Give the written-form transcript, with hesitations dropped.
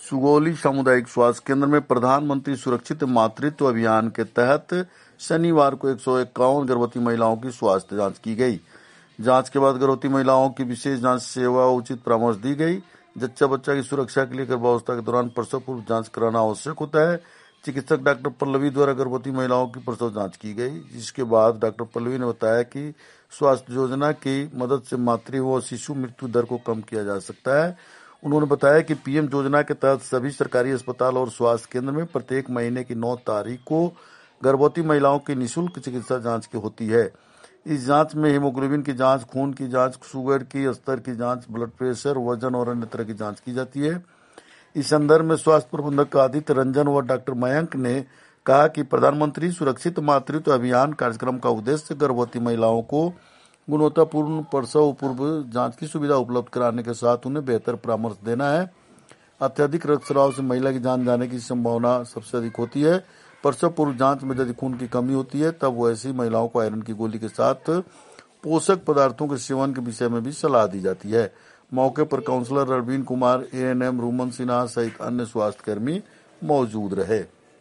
सुगौली सामुदायिक स्वास्थ्य केंद्र में प्रधानमंत्री सुरक्षित मातृत्व अभियान के तहत शनिवार को 151 गर्भवती महिलाओं की स्वास्थ्य जांच की गई। जांच के बाद गर्भवती महिलाओं की विशेष जांच सेवा उचित परामर्श दी गई। जच्चा बच्चा की सुरक्षा के लिए गर्भावस्था के दौरान प्रसव पूर्व जांच कराना आवश्यक होता है। चिकित्सक डॉक्टर पल्लवी द्वारा गर्भवती महिलाओं की प्रसव जांच की गई, जिसके बाद डॉक्टर पल्लवी ने बताया कि स्वास्थ्य योजना की मदद से मातृ व शिशु मृत्यु दर को कम किया जा सकता है। उन्होंने बताया कि पीएम योजना के तहत सभी सरकारी अस्पताल और स्वास्थ्य केंद्र में प्रत्येक महीने की 9 तारीख को गर्भवती महिलाओं की निःशुल्क चिकित्सा जांच की होती है। इस जांच में हीमोग्लोबिन की जांच, खून की जांच, शुगर की स्तर की जांच, ब्लड प्रेशर, वजन और अन्य तरह की जांच की जाती है। इस संदर्भ में स्वास्थ्य प्रबंधक आदित्य रंजन व डॉक्टर मयंक ने कहा कि प्रधानमंत्री सुरक्षित मातृत्व अभियान कार्यक्रम का उद्देश्य गर्भवती महिलाओं को गुणवत्तापूर्ण प्रसव पूर्व जांच की सुविधा उपलब्ध कराने के साथ उन्हें बेहतर परामर्श देना है। अत्यधिक रक्तस्राव से महिला की जान जाने की संभावना सबसे अधिक होती है। प्रसव पूर्व जांच में यदि खून की कमी होती है तब वैसी महिलाओं को आयरन की गोली के साथ पोषक पदार्थों के सेवन के विषय में भी सलाह दी जाती है। मौके पर काउंसलर रणवीर कुमार, एएनएम रूमन सिन्हा सहित अन्य स्वास्थ्य कर्मी मौजूद रहे।